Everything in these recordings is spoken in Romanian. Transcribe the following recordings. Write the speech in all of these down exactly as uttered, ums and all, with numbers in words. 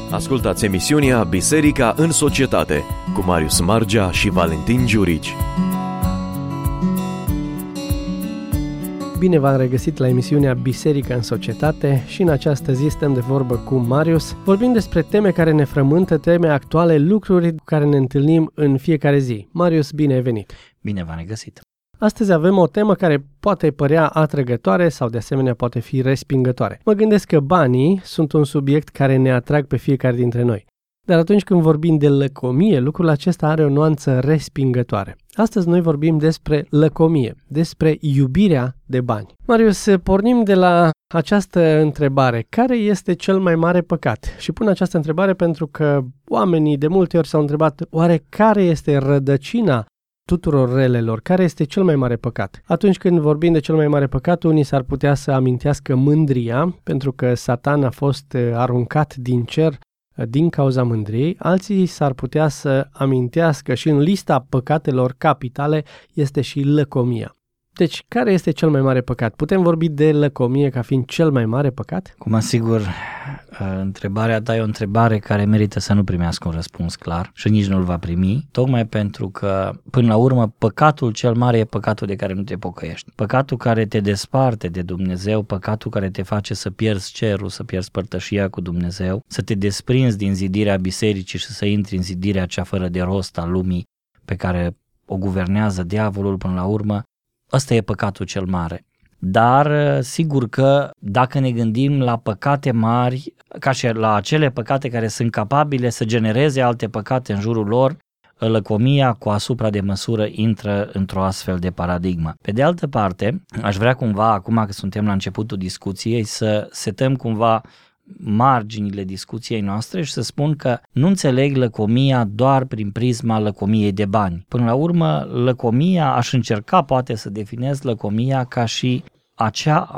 Ascultați emisiunea Biserica în Societate cu Marius Margea și Valentin Giurici. Bine v-am regăsit la emisiunea Biserica în Societate și în această zi stăm de vorbă cu Marius. Vorbim despre teme care ne frământă, teme actuale, lucruri cu care ne întâlnim în fiecare zi. Marius, bine ai venit! Bine v-am regăsit! Astăzi avem o temă care poate părea atrăgătoare sau de asemenea poate fi respingătoare. Mă gândesc că banii sunt un subiect care ne atrag pe fiecare dintre noi. Dar atunci când vorbim de lăcomie, lucrul acesta are o nuanță respingătoare. Astăzi noi vorbim despre lăcomie, despre iubirea de bani. Marius, pornim de la această întrebare. Care este cel mai mare păcat? Și pun această întrebare pentru că oamenii de multe ori s-au întrebat oare care este rădăcina tuturor relelor, care este cel mai mare păcat? Atunci când vorbim de cel mai mare păcat, unii s-ar putea să amintească mândria, pentru că Satan a fost aruncat din cer din cauza mândriei, alții s-ar putea să amintească și în lista păcatelor capitale este și lăcomia. Deci, care este cel mai mare păcat? Putem vorbi de lăcomie ca fiind cel mai mare păcat? Cum asigur, întrebarea ta e o întrebare care merită să nu primească un răspuns clar și nici nu-l va primi, tocmai pentru că, până la urmă, păcatul cel mare e păcatul de care nu te pocăiești. Păcatul care te desparte de Dumnezeu, păcatul care te face să pierzi cerul, să pierzi părtășia cu Dumnezeu, să te desprinzi din zidirea bisericii și să intri în zidirea cea fără de rost a lumii pe care o guvernează diavolul până la urmă. Ăsta e păcatul cel mare. Dar sigur că dacă ne gândim la păcate mari, ca și la acele păcate care sunt capabile să genereze alte păcate în jurul lor, lăcomia cu asupra de măsură intră într-o astfel de paradigmă. Pe de altă parte, aș vrea cumva, acum că suntem la începutul discuției, să setăm cumva marginile discuției noastre și să spun că nu înțeleg lăcomia doar prin prisma lăcomiei de bani. Până la urmă, lăcomia, aș încerca poate să definez lăcomia ca și acea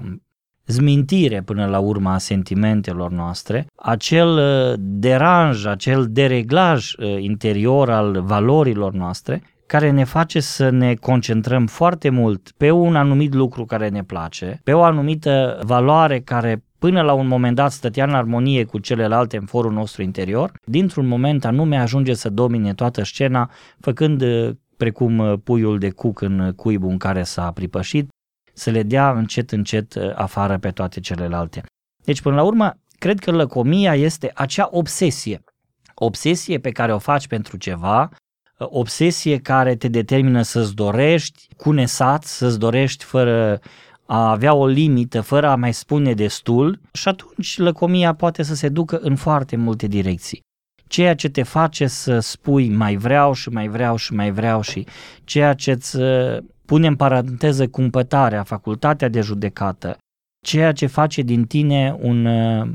zmintire până la urmă a sentimentelor noastre, acel deranj, acel dereglaj interior al valorilor noastre, care ne face să ne concentrăm foarte mult pe un anumit lucru care ne place, pe o anumită valoare care până la un moment dat stătea în armonie cu celelalte în forul nostru interior, dintr-un moment anume ajunge să domine toată scena, făcând precum puiul de cuc în cuibul în care s-a pripășit, să le dea încet încet afară pe toate celelalte. Deci până la urmă, cred că lăcomia este acea obsesie, obsesie pe care o faci pentru ceva, obsesie care te determină să-ți dorești cu nesat, să-ți dorești fără a avea o limită, fără a mai spune destul, și atunci lăcomia poate să se ducă în foarte multe direcții. Ceea ce te face să spui mai vreau și mai vreau și mai vreau și ceea ce îți pune în paranteză cumpătarea, facultatea de judecată, ceea ce face din tine un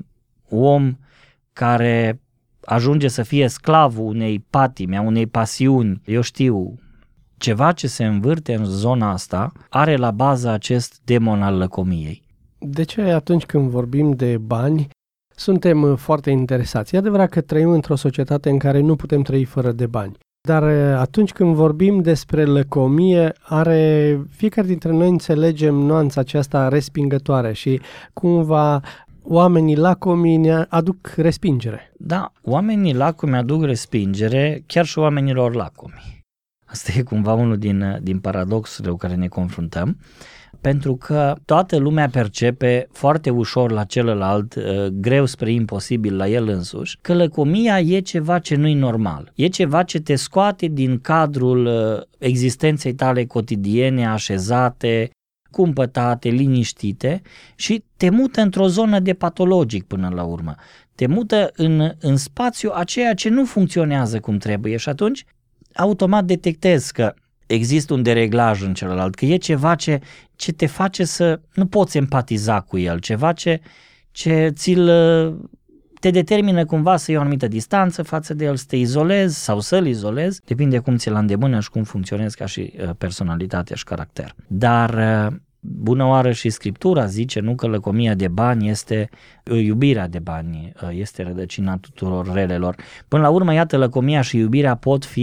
om care ajunge să fie sclavul unei patime, a unei pasiuni, eu știu, ceva ce se învârte în zona asta are la bază acest demon al lăcomiei. De ce atunci când vorbim de bani suntem foarte interesați? E adevărat că trăim într-o societate în care nu putem trăi fără de bani. Dar atunci când vorbim despre lăcomie, are fiecare dintre noi înțelegem nuanța aceasta respingătoare și cumva oamenii lacomi ne aduc respingere. Da, oamenii lacomi aduc respingere, chiar și oamenilor lacomi. Asta e cumva unul din, din paradoxurile cu care ne confruntăm, pentru că toată lumea percepe foarte ușor la celălalt, greu spre imposibil la el însuși, că lăcomia e ceva ce nu-i normal. E ceva ce te scoate din cadrul existenței tale cotidiene, așezate, cumpătate, liniștite și te mută într-o zonă de patologic până la urmă. Te mută în, în spațiu a ceea ce nu funcționează cum trebuie și atunci automat detectezi că există un dereglaj în celălalt, că e ceva ce, ce te face să nu poți empatiza cu el, ceva ce, ce ți-l, te determină cumva să iei o anumită distanță față de el, să te izolezi sau să-l izolezi, depinde cum ți-l îndemână și cum funcționezi ca și personalitate și caracter. Dar bună oară și Scriptura zice, nu că lăcomia de bani este iubirea de bani, este rădăcina tuturor relelor. Până la urmă, iată, lăcomia și iubirea pot fi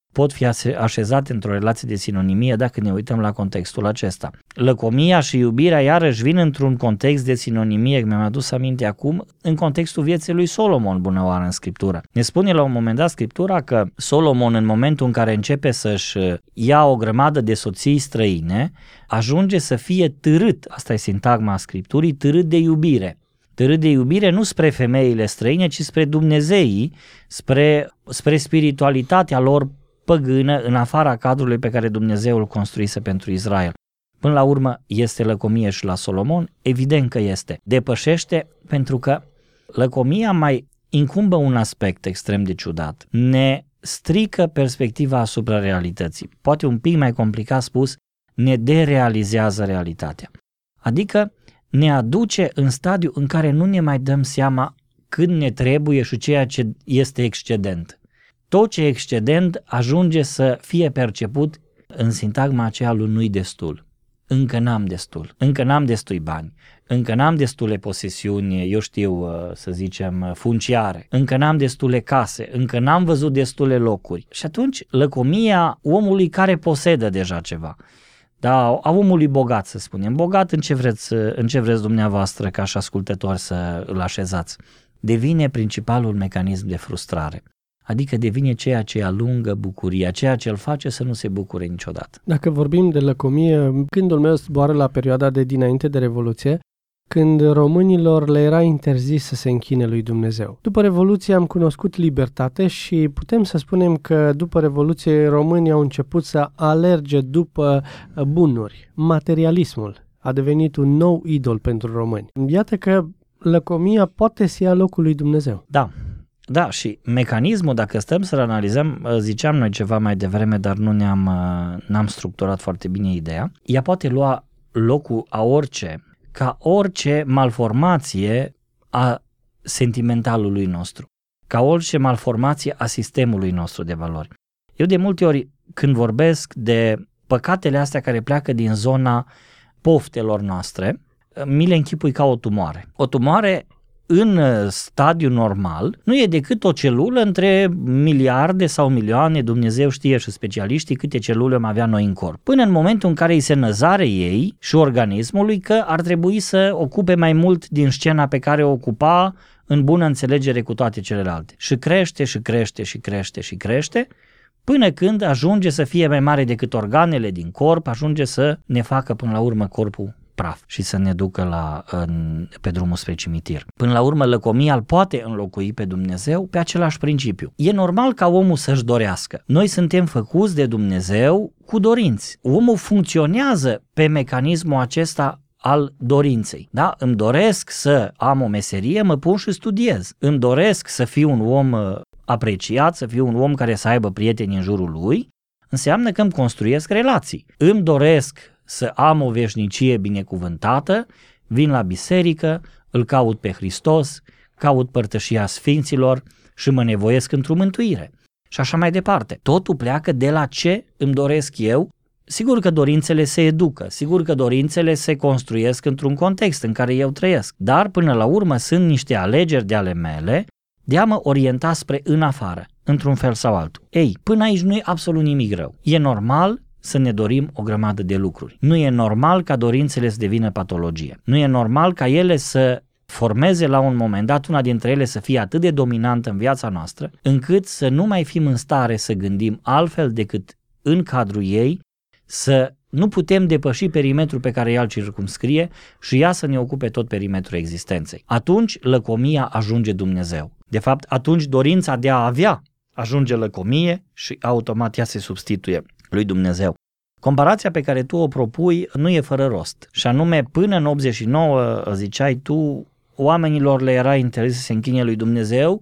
pot fi așezate într-o relație de sinonimie dacă ne uităm la contextul acesta. Lăcomia și iubirea iarăși vin într-un context de sinonimie, mi-am adus aminte acum, în contextul vieții lui Solomon, bună oară, în Scriptură. Ne spune la un moment dat Scriptura că Solomon, în momentul în care începe să-și ia o grămadă de soții străine, ajunge să fie târât, asta e sintagma Scripturii, târât de iubire. Târât de iubire nu spre femeile străine, ci spre Dumnezeii, spre, spre spiritualitatea lor păgână în afara cadrului pe care Dumnezeu îl construise pentru Israel. Până la urmă, este lăcomie și la Solomon? Evident că este. Depășește pentru că lăcomia mai incumbă un aspect extrem de ciudat. Ne strică perspectiva asupra realității. Poate un pic mai complicat spus, ne derealizează realitatea. Adică ne aduce în stadiu în care nu ne mai dăm seama când ne trebuie și ceea ce este excedent. Tot ce e excedent ajunge să fie perceput în sintagma aceea lui nu-i destul. Încă n-am destul, încă n-am destui bani, încă n-am destule posesiuni, eu știu, să zicem, funciare, încă n-am destule case, încă n-am văzut destule locuri. Și atunci lăcomia omului care posedă deja ceva, da, a omului bogat, să spunem, bogat în ce vreți, în ce vreți dumneavoastră ca și ascultători să îl așezați, devine principalul mecanism de frustrare. Adică devine ceea ce alungă bucuria, ceea ce îl face să nu se bucure niciodată. Dacă vorbim de lăcomie, gândul meu zboară la perioada de dinainte de Revoluție, când românilor le era interzis să se închine lui Dumnezeu. După Revoluție am cunoscut libertate și putem să spunem că după Revoluție românii au început să alerge după bunuri. Materialismul a devenit un nou idol pentru români. Iată că lăcomia poate să ia locul lui Dumnezeu. Da. Da, și mecanismul, dacă stăm să-l analizăm, ziceam noi ceva mai devreme, dar nu ne-am n-am structurat foarte bine ideea, ea poate lua locul a orice, ca orice malformație a sentimentalului nostru, ca orice malformație a sistemului nostru de valori. Eu de multe ori, când vorbesc de păcatele astea care pleacă din zona poftelor noastre, mi le închipui ca o tumoare. O tumoare în stadiu normal nu e decât o celulă între miliarde sau milioane, Dumnezeu știe și specialiștii câte celule am avea noi în corp. Până în momentul în care îi se năzare ei și organismului că ar trebui să ocupe mai mult din scena pe care o ocupa în bună înțelegere cu toate celelalte. Și crește și crește și crește și crește până când ajunge să fie mai mare decât organele din corp, ajunge să ne facă până la urmă corpul praf și să ne ducă la, în, pe drumul spre cimitir. Până la urmă, lăcomia îl poate înlocui pe Dumnezeu pe același principiu. E normal ca omul să-și dorească. Noi suntem făcuți de Dumnezeu cu dorinți. Omul funcționează pe mecanismul acesta al dorinței. Da? Îmi doresc să am o meserie, mă pun și studiez. Îmi doresc să fiu un om apreciat, să fiu un om care să aibă prieteni în jurul lui, înseamnă că îmi construiesc relații. Îmi doresc să am o veșnicie binecuvântată, vin la biserică, îl caut pe Hristos, caut părtășia sfinților și mă nevoiesc într-o mântuire. Și așa mai departe. Totul pleacă de la ce îmi doresc eu. Sigur că dorințele se educă, sigur că dorințele se construiesc într-un context în care eu trăiesc, dar până la urmă sunt niște alegeri de ale mele de a mă orienta spre în afară, într-un fel sau altul. Ei, până aici nu e absolut nimic rău. E normal să ne dorim o grămadă de lucruri. Nu e normal ca dorințele să devină patologie. Nu e normal ca ele să formeze la un moment dat, una dintre ele să fie atât de dominantă în viața noastră, încât să nu mai fim în stare să gândim altfel decât în cadrul ei, să nu putem depăși perimetrul pe care ea îl circumscrie și ea să ne ocupe tot perimetrul existenței. Atunci lăcomia ajunge Dumnezeu. De fapt, atunci dorința de a avea ajunge lăcomie și automat ea se substituie lui Dumnezeu. Comparația pe care tu o propui nu e fără rost. Și anume, până în optzeci și nouă, ziceai tu, oamenilor le era interes să se închine lui Dumnezeu,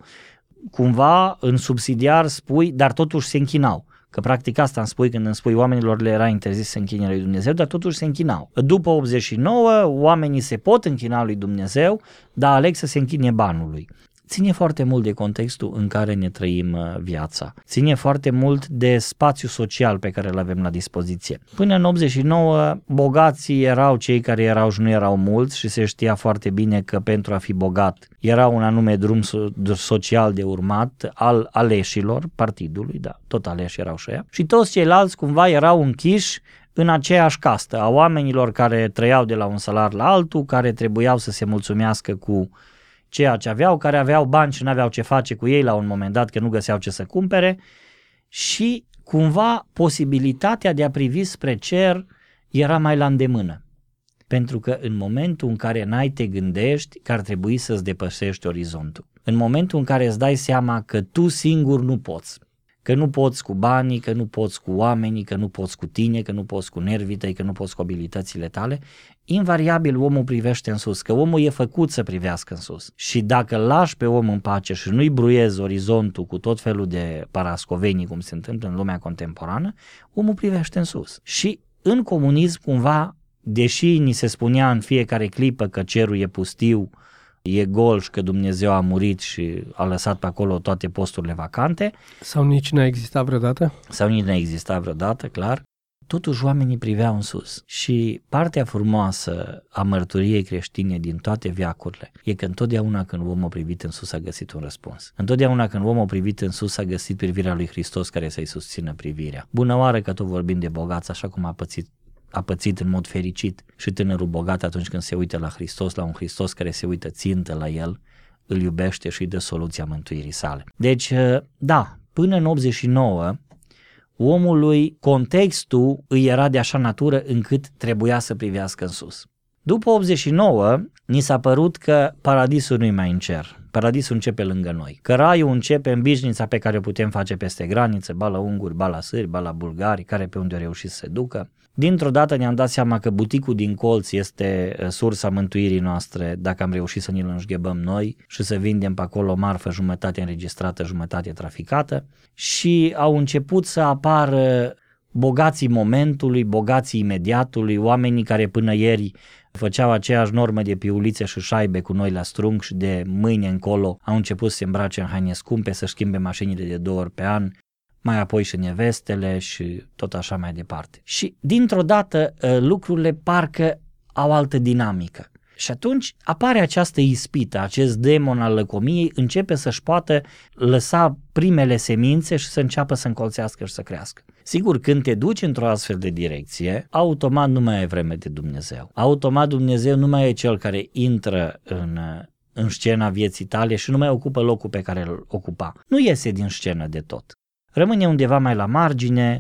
cumva în subsidiar spui, dar totuși se închinau. Că practic asta îmi spui când îmi spui oamenilor le era interzis să se închine lui Dumnezeu, dar totuși se închinau. După optzeci și nouă, oamenii se pot închina lui Dumnezeu, dar aleg să se închine banului. ține foarte mult de contextul în care ne trăim viața. Ține foarte mult de spațiul social pe care îl avem la dispoziție. Până în optzeci și nouă, bogații erau cei care erau și nu erau mulți și se știa foarte bine că pentru a fi bogat era un anume drum social de urmat al aleșilor partidului, da, tot aleși erau și ea. Și toți ceilalți cumva erau închiși în aceeași castă a oamenilor care trăiau de la un salar la altul, care trebuiau să se mulțumească cu ceea ce aveau, care aveau bani și nu aveau ce face cu ei la un moment dat, că nu găseau ce să cumpere, și cumva posibilitatea de a privi spre cer era mai la îndemână. Pentru că în momentul în care n-ai te gândești că ar trebui să-ți depășești orizontul, în momentul în care îți dai seama că tu singur nu poți, că nu poți cu banii, că nu poți cu oamenii, că nu poți cu tine, că nu poți cu nervii tăi, că nu poți cu abilitățile tale, invariabil omul privește în sus, că omul e făcut să privească în sus. Și dacă îl lași pe om în pace și nu-i bruiezi orizontul cu tot felul de parascovenii, cum se întâmplă în lumea contemporană, omul privește în sus. Și în comunism, cumva, deși ni se spunea în fiecare clipă că cerul e pustiu, e gol și că Dumnezeu a murit și a lăsat pe acolo toate posturile vacante. Sau nici n-a existat vreodată? Sau nici n-a existat vreodată, clar. Totuși oamenii priveau în sus. Și partea frumoasă a mărturiei creștine din toate veacurile e că întotdeauna când omul a privit în sus a găsit un răspuns. Întotdeauna când omul a privit în sus a găsit privirea lui Hristos care să-i susțină privirea. Bună oară că tot vorbim de bogați, așa cum a pățit a pățit în mod fericit și tânărul bogat atunci când se uită la Hristos, la un Hristos care se uită țintă la el, îl iubește și îi dă soluția mântuirii sale. Deci, da, până în optzeci și nouă, omului contextul îi era de așa natură încât trebuia să privească în sus. După optzeci și nouă, ni s-a părut că paradisul nu-i mai în cer. Paradisul începe lângă noi. Că raiul începe în bișnița pe care o putem face peste granițe, ba la unguri, ba la sâri, ba la bulgari, care pe unde au reușit să se ducă. Dintr-o dată ne-am dat seama că buticul din colț este sursa mântuirii noastre dacă am reușit să ne-l înșghebăm noi și să vindem pe acolo marfă jumătate înregistrată, jumătate traficată, și au început să apară bogații momentului, bogații imediatului, oamenii care până ieri făceau aceeași normă de piulițe și șaibe cu noi la strung și de mâine încolo au început să se îmbrace în haine scumpe, să schimbe mașinile de două ori pe an, mai apoi și nevestele și tot așa mai departe. Și dintr-o dată lucrurile parcă au altă dinamică. Și atunci apare această ispită, acest demon al lăcomiei începe să-și poată lăsa primele semințe și să înceapă să încolțească și să crească. Sigur, când te duci într-o astfel de direcție, automat nu mai ai vreme de Dumnezeu. Automat Dumnezeu nu mai e cel care intră în, în scena vieții tale și nu mai ocupă locul pe care îl ocupa. Nu iese din scenă de tot. Rămâne undeva mai la margine,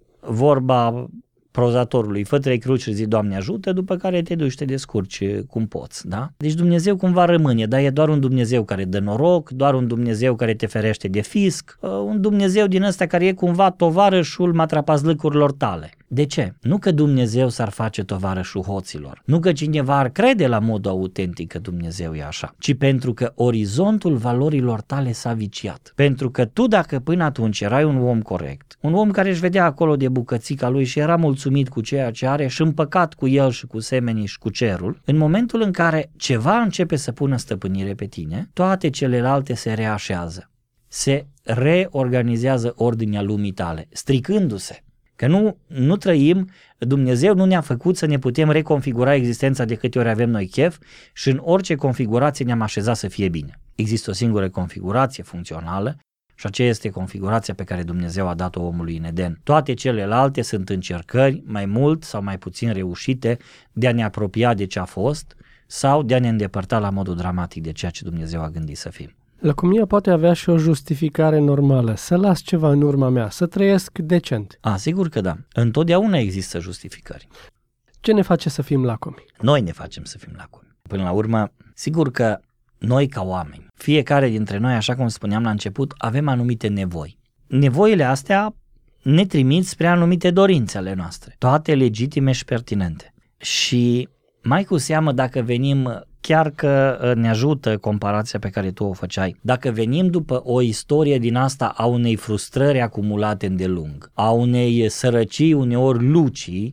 vorba prozatorului, fă trei cruci și zi Doamne ajută, după care te duci, te descurci cum poți, da? Deci Dumnezeu cumva rămâne, dar e doar un Dumnezeu care dă noroc, doar un Dumnezeu care te ferește de fisc, un Dumnezeu din ăsta care e cumva tovarășul matrapazlâcurilor tale. De ce? Nu că Dumnezeu s-ar face tovarășul hoților, nu că cineva ar crede la modul autentic că Dumnezeu e așa, ci pentru că orizontul valorilor tale s-a viciat. Pentru că tu, dacă până atunci erai un om corect, un om care își vedea acolo de bucățica lui și era mulțumit cu ceea ce are și împăcat cu el și cu semenii și cu cerul, în momentul în care ceva începe să pună stăpânire pe tine, toate celelalte se reașează, se reorganizează ordinea lumii tale, stricându-se. Că nu, nu trăim, Dumnezeu nu ne-a făcut să ne putem reconfigura existența de câte ori avem noi chef și în orice configurație ne-am așezat să fie bine. Există o singură configurație funcțională și aceea este configurația pe care Dumnezeu a dat-o omului în Eden. Toate celelalte sunt încercări mai mult sau mai puțin reușite de a ne apropia de ce a fost sau de a ne îndepărta la modul dramatic de ceea ce Dumnezeu a gândit să fim. Lăcomia poate avea și o justificare normală, să las ceva în urma mea, să trăiesc decent. A, sigur că da. Întotdeauna există justificări. Ce ne face să fim lacomi? Noi ne facem să fim lacomi. Până la urmă, sigur că noi ca oameni, fiecare dintre noi, așa cum spuneam la început, avem anumite nevoi. Nevoile astea ne trimit spre anumite dorințe ale noastre, toate legitime și pertinente. Și mai cu seamă dacă venim, chiar că ne ajută comparația pe care tu o făceai, dacă venim după o istorie din asta a unei frustrări acumulate îndelung, a unei sărăcii uneori lucii,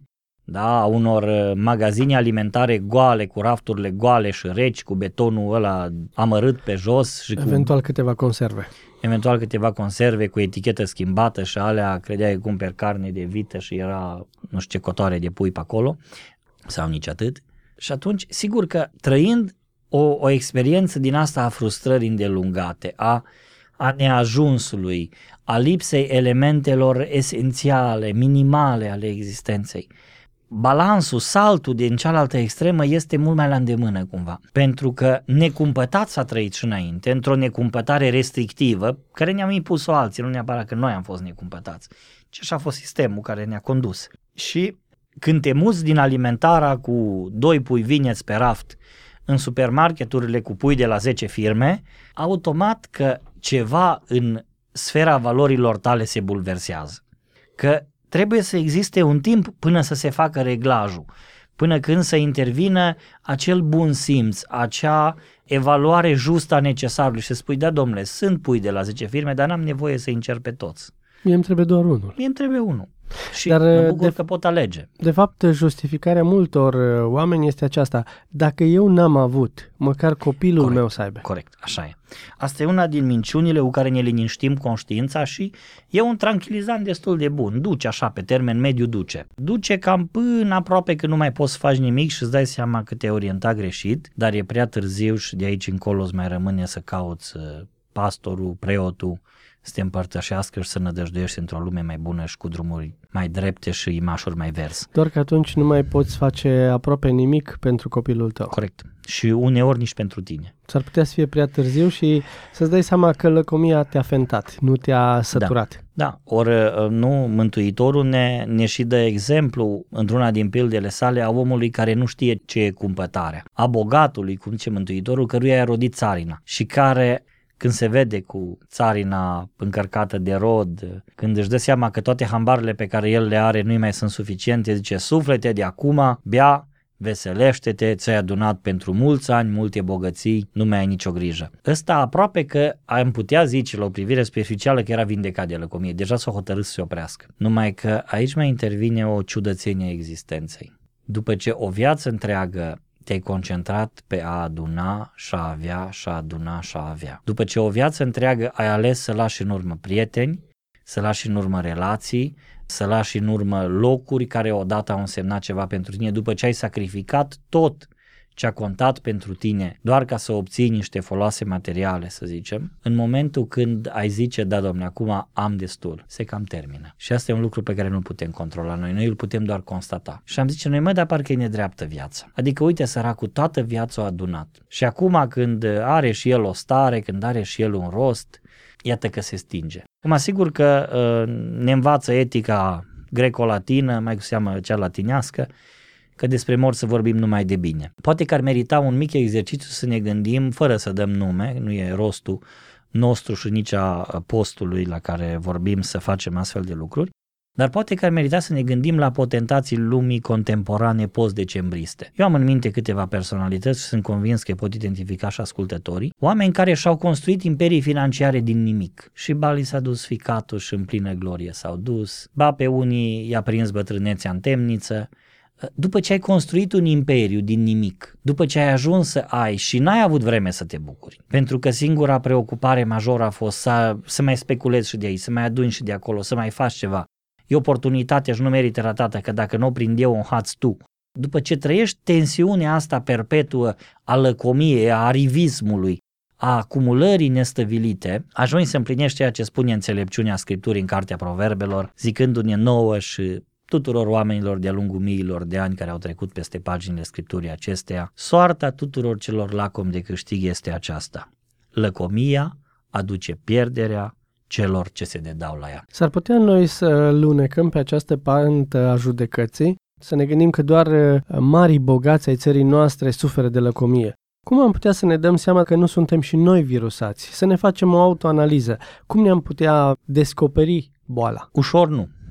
da, a unor magazine alimentare goale, cu rafturile goale și reci, cu betonul ăla amărât pe jos. Și eventual cu, câteva conserve. Eventual câteva conserve cu etichetă schimbată și alea credeai că cumperi carne de vită și era nu știu ce cotoare de pui pe acolo, sau nici atât. Și atunci, sigur că trăind o, o experiență din asta a frustrării îndelungate, a, a neajunsului, a lipsei elementelor esențiale, minimale ale existenței, balansul, saltul din cealaltă extremă este mult mai la îndemână cumva, pentru că necumpătat s-a trăit și înainte, într-o necumpătare restrictivă, care ne-am impus-o alții, nu neapărat că noi am fost necumpătați, ci așa a fost sistemul care ne-a condus. Și când te muți din alimentarea cu doi pui vineți pe raft în supermarketurile cu pui de la zece firme, automat că ceva în sfera valorilor tale se bulversează. Că trebuie să existe un timp până să se facă reglajul, până când să intervină acel bun simț, acea evaluare justă a necesarului și să spui, da domnule, sunt pui de la zece firme, dar n-am nevoie să încerc pe toți. Mie îmi trebuie doar unul. Mie îmi trebuie unul. Și Dar, mă bucur de, că pot alege. De fapt, justificarea multor oameni este aceasta. Dacă eu n-am avut, măcar copilul corect, meu să aibă. Corect, așa e. Asta e una din minciunile cu care ne liniștim conștiința și e un tranquilizant destul de bun. Duce așa, pe termen mediu duce. Duce cam până aproape că nu mai poți să faci nimic și îți dai seama că te-ai orientat greșit, dar e prea târziu și de aici încolo îți mai rămâne să cauți pastorul, preotul, să te împărtășească și să nădăjduiești într-o lume mai bună și cu drumuri mai drepte și imașuri mai verzi. Doar că atunci nu mai poți face aproape nimic pentru copilul tău. Corect. Și uneori nici pentru tine. S-ar putea să fie prea târziu și să-ți dai seama că lăcomia te-a fentat, nu te-a săturat. Da, da. Ori nu, Mântuitorul ne, ne și dă exemplu într-una din pildele sale a omului care nu știe ce e cumpătarea. A bogatului, cum zice Mântuitorul, căruia i-a rodit țarina și care, când se vede cu țarina încărcată de rod, când își dă seama că toate hambarele pe care el le are nu-i mai sunt suficiente, zice, suflete de acum, bea, veselește-te, ți-ai adunat pentru mulți ani, multe bogății, nu mai ai nicio grijă. Ăsta aproape că am putea zice la o privire superficială că era vindecat de lăcomie, deja s-a hotărât să se oprească. Numai că aici mai intervine o ciudățenie a existenței. După ce o viață întreagă te-ai concentrat pe a aduna și a avea și a aduna și a avea. După ce o viață întreagă ai ales să lași în urmă prieteni, să lași în urmă relații, să lași în urmă locuri care odată au însemnat ceva pentru tine, după ce ai sacrificat tot ce a contat pentru tine doar ca să obții niște foloase materiale, să zicem, în momentul când ai zice, da domne, acum am destul, se cam termină. Și asta e un lucru pe care nu putem controla noi, noi îl putem doar constata. Și am zice, noi mă, dar parcă e nedreaptă viața. Adică uite, săracul toată viața a adunat. Și acum când are și el o stare, când are și el un rost, iată că se stinge. Mă asigur că uh, ne învață etica greco-latină, mai cu seamă cea latinească, că despre morți să vorbim numai de bine. Poate că ar merita un mic exercițiu să ne gândim, fără să dăm nume, nu e rostul nostru și nici a postului la care vorbim să facem astfel de lucruri, dar poate că ar merita să ne gândim la potentații lumii contemporane post-decembriste. Eu am în minte câteva personalități și sunt convins că pot identifica și ascultătorii, oameni care și-au construit imperii financiare din nimic. Și ba li s-a dus ficatul și în plină glorie s-au dus, ba pe unii i-a prins bătrânețea în temniță. După ce ai construit un imperiu din nimic, după ce ai ajuns să ai și n-ai avut vreme să te bucuri, pentru că singura preocupare majoră a fost să, să mai speculezi și de aici, să mai aduni și de acolo, să mai faci ceva. E oportunitate și nu merită ratată, că dacă nu o prind eu, o hați tu. După ce trăiești tensiunea asta perpetuă a lăcomiei, a arivismului, a acumulării nestăvilite, ajungi să împlinești ceea ce spune înțelepciunea Scripturii în Cartea Proverbelor, zicându-ne nouă și tuturor oamenilor de-a lungul miilor de ani care au trecut peste paginile Scripturii acesteia, soarta tuturor celor lacomi de câștig este aceasta. Lăcomia aduce pierderea celor ce se dedau la ea. S-ar putea noi să lunecăm pe această pantă a judecății, să ne gândim că doar marii bogați ai țării noastre suferă de lăcomie. Cum am putea să ne dăm seama că nu suntem și noi virusați? Să ne facem o autoanaliză. Cum ne-am putea descoperi boala? Ușor nu.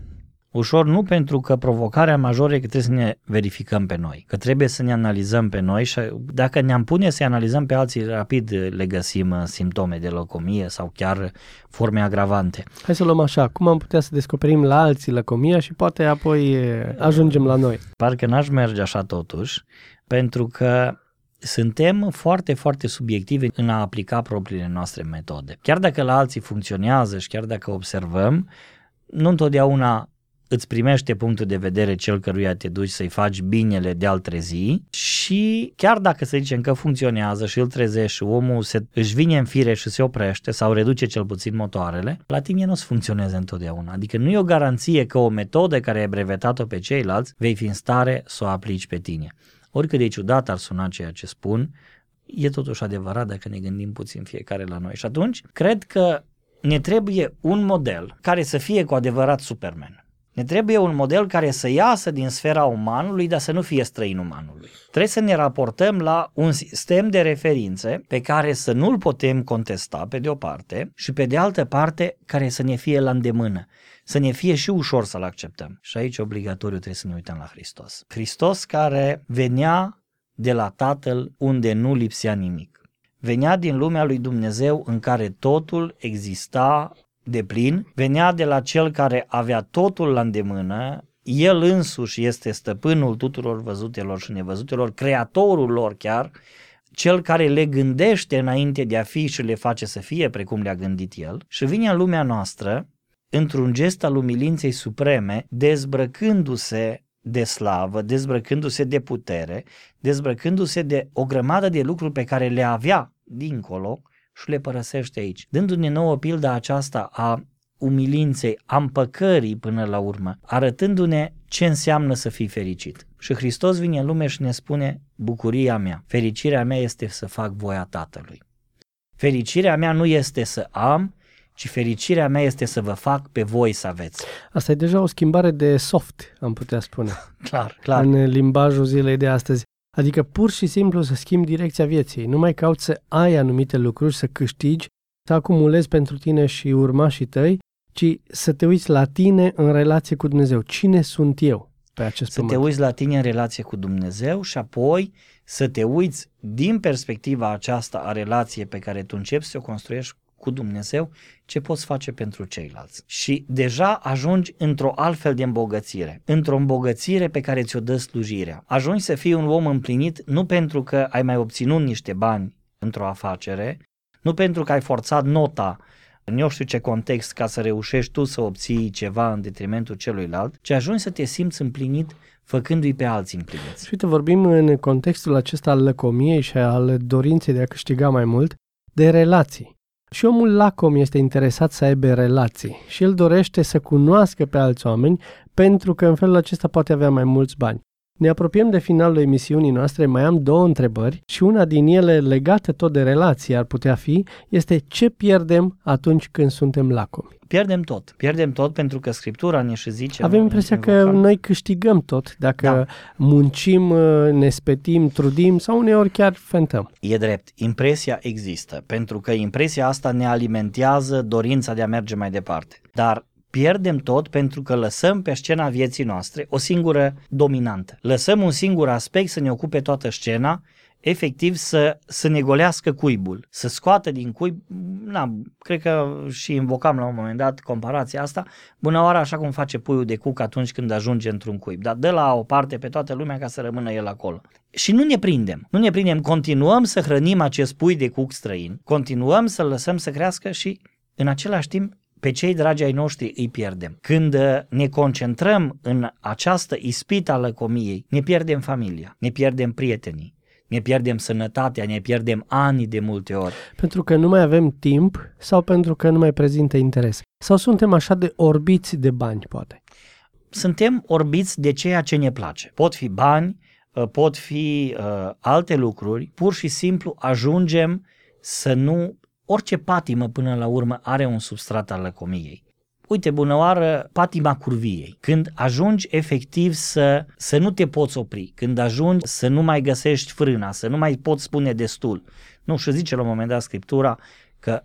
Ușor nu pentru că provocarea majoră e că trebuie să ne verificăm pe noi, că trebuie să ne analizăm pe noi și dacă ne-am pune să analizăm pe alții, rapid le găsim simptome de lăcomie sau chiar forme agravante. Hai să luăm așa, cum am putea să descoperim la alții lăcomia și poate apoi ajungem la noi? Parcă n-aș merge așa totuși, pentru că suntem foarte, foarte subiectivi în a aplica propriile noastre metode. Chiar dacă la alții funcționează și chiar dacă observăm, nu întotdeauna îți primește punctul de vedere cel căruia te duci să-i faci binele de a-l trezi și chiar dacă să zicem că funcționează și îl trezești și omul se, își vine în fire și se oprește sau reduce cel puțin motoarele, la tine nu o să funcționeze întotdeauna. Adică nu e o garanție că o metodă care ai brevetat-o pe ceilalți vei fi în stare să o aplici pe tine. Oricât de ciudat ar suna ceea ce spun, e totuși adevărat dacă ne gândim puțin fiecare la noi. Și atunci, cred că ne trebuie un model care să fie cu adevărat Superman. Ne trebuie un model care să iasă din sfera umanului, dar să nu fie străin umanului. Trebuie să ne raportăm la un sistem de referințe pe care să nu-l putem contesta pe de o parte și pe de altă parte care să ne fie la îndemână, să ne fie și ușor să-l acceptăm. Și aici obligatoriu trebuie să ne uităm la Hristos. Hristos care venea de la Tatăl unde nu lipsea nimic. Venea din lumea lui Dumnezeu în care totul exista de plin, venea de la cel care avea totul la îndemână, el însuși este stăpânul tuturor văzutelor și nevăzutelor, creatorul lor chiar, cel care le gândește înainte de a fi și le face să fie precum le-a gândit el și vine în lumea noastră într-un gest al umilinței supreme, dezbrăcându-se de slavă, dezbrăcându-se de putere, dezbrăcându-se de o grămadă de lucruri pe care le avea dincolo și le părăsește aici, dându-ne nouă pilda aceasta a umilinței, a împăcării până la urmă, arătându-ne ce înseamnă să fii fericit. Și Hristos vine în lume și ne spune, bucuria mea, fericirea mea este să fac voia Tatălui. Fericirea mea nu este să am, ci fericirea mea este să vă fac pe voi să aveți. Asta e deja o schimbare de soft, am putea spune. Clar, clar. În limbajul zilei de astăzi. Adică pur și simplu să schimbi direcția vieții. Nu mai cauți să ai anumite lucruri, să câștigi, să acumulezi pentru tine și urmașii tăi, ci să te uiți la tine în relație cu Dumnezeu. Cine sunt eu pe acest Să pământ? te uiți la tine în relație cu Dumnezeu și apoi să te uiți din perspectiva aceasta a relației pe care tu începi să o construiești cu Dumnezeu, ce poți face pentru ceilalți. Și deja ajungi într-o altfel de îmbogățire, într-o îmbogățire pe care ți-o dă slujirea. Ajungi să fii un om împlinit nu pentru că ai mai obținut niște bani într-o afacere, nu pentru că ai forțat nota în eu știu ce context ca să reușești tu să obții ceva în detrimentul celuilalt, ci ajungi să te simți împlinit făcându-i pe alții împliniți. Și uite, vorbim în contextul acesta al lăcomiei și al dorinței de a câștiga mai mult, de relații. Și omul lacom este interesat să aibă relații și el dorește să cunoască pe alți oameni pentru că în felul acesta poate avea mai mulți bani. Ne apropiem de finalul emisiunii noastre, mai am două întrebări și una din ele legată tot de relații ar putea fi, este ce pierdem atunci când suntem lacomi? Pierdem tot. Pierdem tot pentru că Scriptura ne și zice... Avem impresia că noi câștigăm tot dacă da. muncim, ne spetim, trudim sau uneori chiar fentăm. E drept. Impresia există pentru că impresia asta ne alimentează dorința de a merge mai departe. Dar pierdem tot pentru că lăsăm pe scena vieții noastre o singură dominantă. Lăsăm un singur aspect să ne ocupe toată scena, efectiv să, să ne golească cuibul, să scoată din cuib, na, cred că și invocam la un moment dat comparația asta, bună oară așa cum face puiul de cuc atunci când ajunge într-un cuib, dar dă la o parte pe toată lumea ca să rămână el acolo. Și nu ne prindem, nu ne prindem, continuăm să hrănim acest pui de cuc străin, continuăm să-l lăsăm să crească și în același timp pe cei dragi ai noștri îi pierdem. Când ne concentrăm în această ispită a lăcomiei, ne pierdem familia, ne pierdem prietenii, ne pierdem sănătatea, ne pierdem ani de multe ori. Pentru că nu mai avem timp sau pentru că nu mai prezintă interes? Sau suntem așa de orbiți de bani, poate? Suntem orbiți de ceea ce ne place. Pot fi bani, pot fi uh, alte lucruri, pur și simplu ajungem să nu... Orice patimă până la urmă are un substrat al lăcomiei. Uite, bunăoară, patima curviei. Când ajungi efectiv să, să nu te poți opri, când ajungi să nu mai găsești frâna, să nu mai poți spune destul. Nu, și zice la un moment dat Scriptura că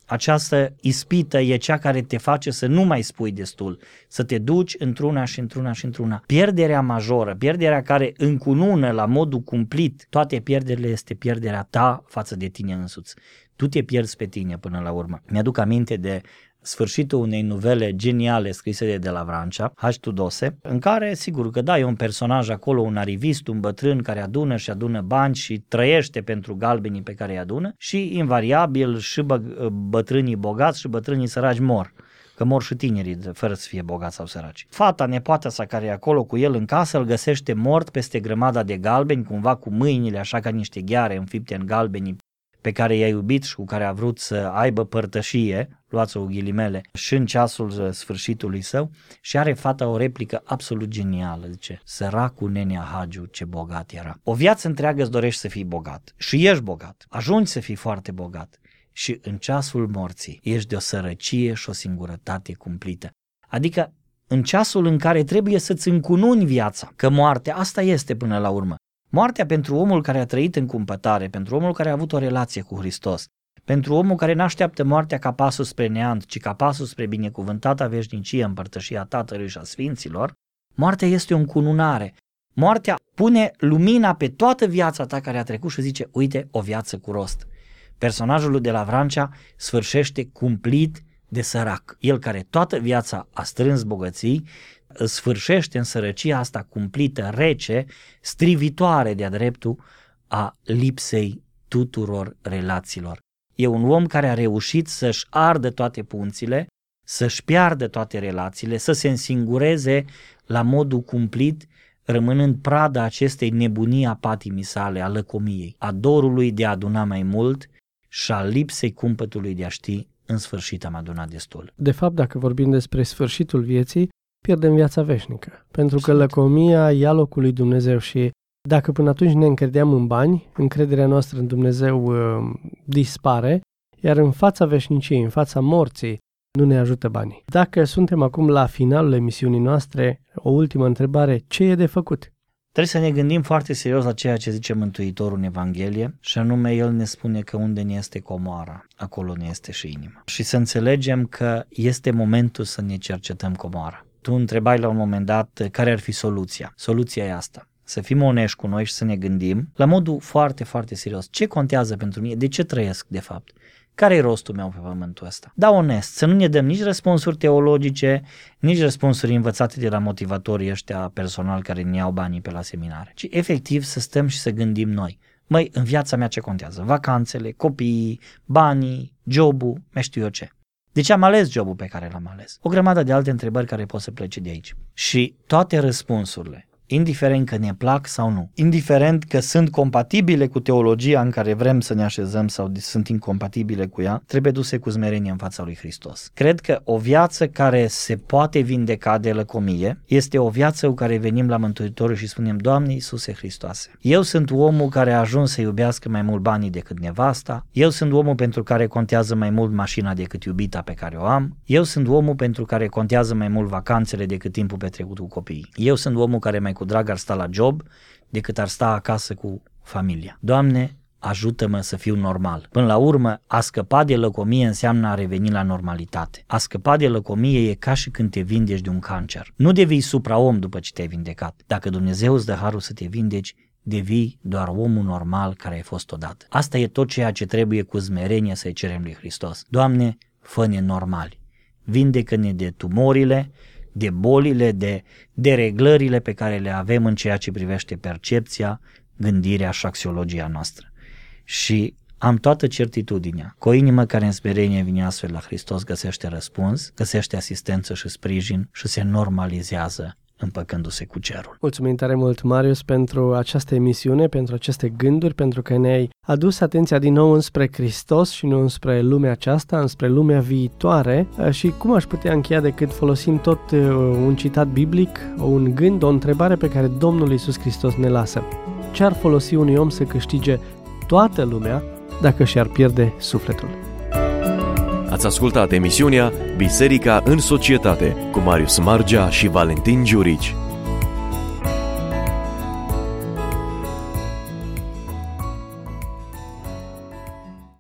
Această ispită e cea care te face să nu mai spui destul, să te duci într-una și într-una și într-una. Pierderea majoră, pierderea care încunună la modul cumplit toate pierderile este pierderea ta față de tine însuți. Tu te pierzi pe tine până la urmă. Mi-aduc aminte de sfârșitul unei novele geniale scrise de De la Vrancea, H. Tudose, în care, sigur că da, e un personaj acolo, un arivist, un bătrân care adună și adună bani și trăiește pentru galbenii pe care îi adună și, invariabil, și bă- bătrânii bogați și bătrânii săraci mor, că mor și tinerii fără să fie bogați sau săraci. Fata, nepoata sa care e acolo cu el în casă, îl găsește mort peste grămada de galbeni, cumva cu mâinile așa ca niște gheare înfipte în galbenii pe care i-a iubit și cu care a vrut să aibă părtășie, luați-o ghilimele, și în ceasul sfârșitului său, și are fata o replică absolut genială, zice: săracul nenea Hagiu, ce bogat era. O viață întreagă îți dorești să fii bogat și ești bogat, ajungi să fii foarte bogat și în ceasul morții ești de o sărăcie și o singurătate cumplită. Adică în ceasul în care trebuie să-ți încununi viața, că moartea asta este până la urmă. Moartea pentru omul care a trăit în cumpătare, pentru omul care a avut o relație cu Hristos, pentru omul care n-așteaptă moartea ca pasul spre neant, ci ca pasul spre binecuvântata veșnicie, împărtășia Tatălui și a Sfinților, moartea este o încununare. Moartea pune lumina pe toată viața ta care a trecut și zice: uite, o viață cu rost. Personajul lui De la Vrancea sfârșește cumplit de sărac. El care toată viața a strâns bogății, sfârșește în sărăcia asta cumplită, rece, strivitoare de-a dreptul a lipsei tuturor relațiilor. E un om care a reușit să-și ardă toate punțile, să-și piardă toate relațiile, să se însingureze la modul cumplit, rămânând prada acestei nebunii a patimii sale, a lăcomiei, a dorului de a aduna mai mult și a lipsei cumpătului de a ști: în sfârșit am adunat destul. De fapt, dacă vorbim despre sfârșitul vieții, pierdem viața veșnică, pentru că lăcomia ia locul lui Dumnezeu și dacă până atunci ne încredeam în bani, încrederea noastră în Dumnezeu uh, dispare, iar în fața veșniciei, în fața morții, nu ne ajută banii. Dacă suntem acum la finalul emisiunii noastre, o ultimă întrebare: ce e de făcut? Trebuie să ne gândim foarte serios la ceea ce zice Mântuitorul în Evanghelie, și anume El ne spune că unde ne este comoara, acolo ne este și inima. Și să înțelegem că este momentul să ne cercetăm comoara. Tu întrebai la un moment dat care ar fi soluția. Soluția e asta: să fim onești cu noi și să ne gândim la modul foarte, foarte serios. Ce contează pentru mine? De ce trăiesc de fapt? Care e rostul meu pe pământul ăsta? Da, onest, să nu ne dăm nici răspunsuri teologice, nici răspunsuri învățate de la motivatorii ăștia personal care ne iau banii pe la seminare, ci efectiv să stăm și să gândim noi. Măi, în viața mea ce contează? Vacanțele, copiii, banii, jobul, mai știu eu ce. De ce am ales jobul pe care l-am ales? O grămadă de alte întrebări care pot să plece de aici. Și toate răspunsurile, indiferent că ne plac sau nu, indiferent că sunt compatibile cu teologia în care vrem să ne așezăm sau sunt incompatibile cu ea, trebuie duse cu smerenie în fața lui Hristos. Cred că o viață care se poate vindeca de lăcomie este o viață cu care venim la Mântuitorul și spunem: Doamne Iisuse Hristoase, eu sunt omul care a ajuns să iubească mai mult banii decât nevasta, eu sunt omul pentru care contează mai mult mașina decât iubita pe care o am, eu sunt omul pentru care contează mai mult vacanțele decât timpul petrecut cu copiii, eu sunt omul care mai cu drag ar sta la job decât ar sta acasă cu familia. Doamne, ajută-mă să fiu normal. Până la urmă, a scăpa de lăcomie înseamnă a reveni la normalitate. A scăpa de lăcomie e ca și când te vindeci de un cancer. Nu devii supraom după ce te-ai vindecat. Dacă Dumnezeu îți dă harul să te vindeci, devii doar omul normal care ai fost odată. Asta e tot ceea ce trebuie cu smerenie să-i cerem lui Hristos. Doamne, fă-ne normali. Vindecă-ne de tumorile, de bolile, de dereglările pe care le avem în ceea ce privește percepția, gândirea și axiologia noastră. Și am toată certitudinea că o inimă care în smerenie vine astfel la Hristos găsește răspuns, găsește asistență și sprijin și se normalizează împăcându-se cu cerul. Mulțumim tare mult, Marius, pentru această emisiune, pentru aceste gânduri, pentru că ne-ai adus atenția din nou înspre Hristos și nu înspre lumea aceasta, înspre lumea viitoare. Și cum aș putea încheia decât folosind tot un citat biblic, un gând, o întrebare pe care Domnul Iisus Hristos ne lasă. Ce ar folosi unui om să câștige toată lumea dacă și-ar pierde sufletul? Ați ascultat emisiunea Biserica în Societate cu Marius Margea și Valentin Giurici.